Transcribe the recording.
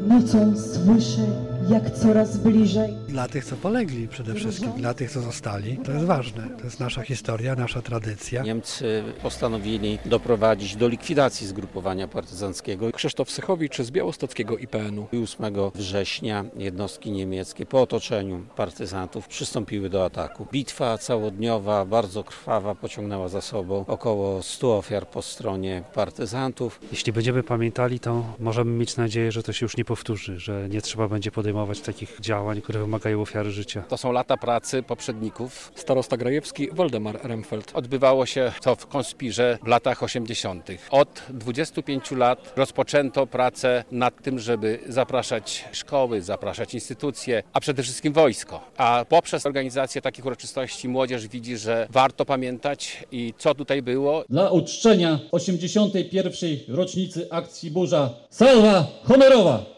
Nocą słyszę, jak coraz bliżej. Dla tych, co polegli przede wszystkim, dla tych, co zostali, to jest ważne. To jest nasza historia, nasza tradycja. Niemcy postanowili doprowadzić do likwidacji zgrupowania partyzanckiego. Krzysztof Sychowicz z białostockiego IPN-u. 8 września jednostki niemieckie po otoczeniu partyzantów przystąpiły do ataku. Bitwa całodniowa, bardzo krwawa, pociągnęła za sobą około 100 ofiar po stronie partyzantów. Jeśli będziemy pamiętali, to możemy mieć nadzieję, że to się już nie powtórzy, że nie trzeba będzie podejmować takich działań, które wymagają ofiary życia. To są lata pracy poprzedników. Starosta Grajewski Waldemar Remfeld. Odbywało się to w Konspirze w latach 80. Od 25 lat rozpoczęto pracę nad tym, żeby zapraszać szkoły, zapraszać instytucje, a przede wszystkim wojsko. A poprzez organizację takich uroczystości młodzież widzi, że warto pamiętać i co tutaj było. Dla uczczenia 81. rocznicy akcji Burza salwa honorowa!